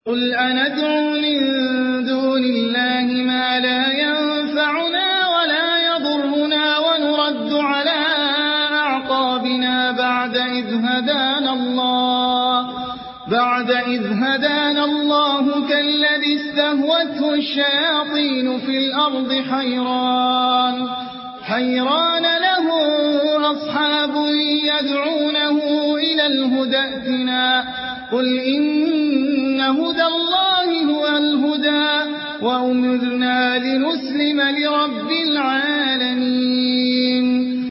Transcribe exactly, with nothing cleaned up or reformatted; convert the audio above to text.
قل أندعو من دون الله ما لا ينفعنا ولا يضرنا ونرد على أعقابنا بعد إذ هدانا الله بعد إذ هدانا الله كالذي استهوته الشياطين في الأرض حيران حيران له أصحاب يدعونه إلى الهدى ائتنا قل إن هدى الله هو الهدى وأمرنا لنسلم لرب العالمين